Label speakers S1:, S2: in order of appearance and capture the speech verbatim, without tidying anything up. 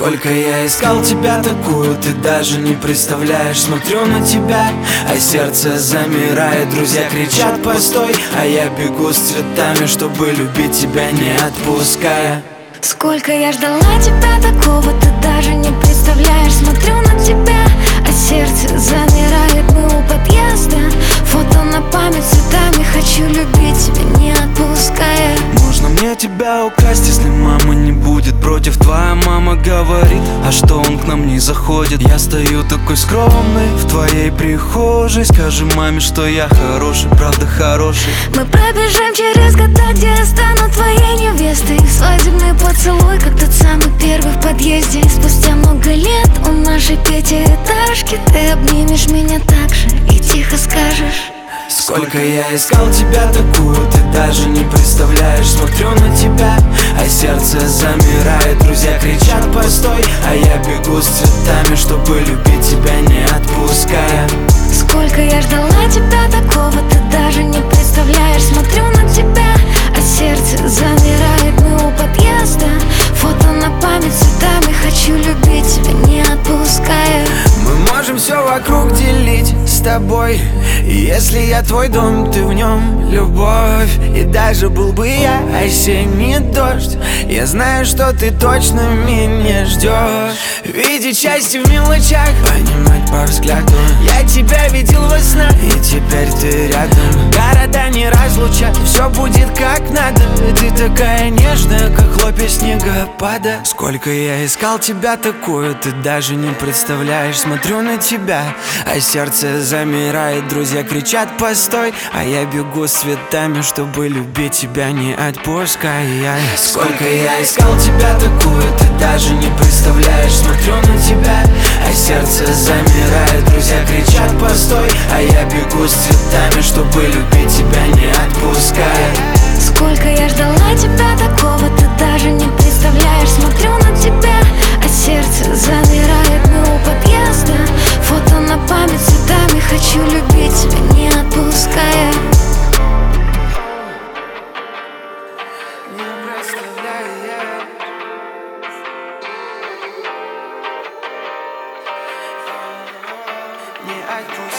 S1: Сколько я искал тебя такую, ты даже не представляешь. Смотрю на тебя, а сердце замирает. Друзья кричат постой, а я бегу с цветами, чтобы любить тебя не отпуская.
S2: Сколько я ждала тебя такого, ты даже не представляешь. Смотрю на тебя, а сердце замирает. Мы у подъезда, фото на память цветами. Хочу любить тебя не отпуская.
S1: Можно мне тебя украсть, если мама не будет против? Твоя мама говорит, а что он к нам не заходит? Я стою такой скромный в твоей прихожей. Скажи маме, что я хороший, правда хороший.
S2: Мы пробежим через года, где я стану твоей невестой. Свадебный поцелуй, как тот самый первый в подъезде. И спустя много лет у нашей пятиэтажки ты обнимешь меня так же и тихо скажешь:
S1: сколько я искал тебя такую, ты даже не представляешь. Смотрю на тебя, а сердце замирает. Друзья кричат постой, а я бегу с цветами, чтобы любить тебя не отпуская.
S2: Сколько я ждала тебя такого, ты даже не представляешь. Смотрю на тебя, а сердце замирает. Мы у подъезда, фото на память цветами. Хочу любить тебя не отпуская.
S1: Мы можем все вокруг делить с тобой. И если я твой дом, ты в нем любовь. И даже был бы я осенний дождь, я знаю, что ты точно меня ждешь. Видеть счастье в мелочах, понимать по взгляду. Я тебя видел во снах, и теперь ты рядом. Города не разлучат, все будет как надо. Ты такая нежная, как хлопья снегопада. Сколько я искал тебя такую, ты даже не представляешь. Смотрю на тебя, а сердце замирает. Друзья кричат постой, а я бегу с цветами, чтобы любить тебя не отпуская. Сколько я искал тебя такую, ты даже не представляешь. Смотрю на тебя, а сердце замирает. Друзья кричат постой, а я бегу с цветами, чтобы любить тебя не отпуская.
S2: Сколько я ждала тебя такого, ты даже не представляешь. Смотрю на тебя, а сердце замирает. Мы у подъезда, фото на память цветами. Хочу любить тебя не отпуская.
S1: Не представляя, не отпуская.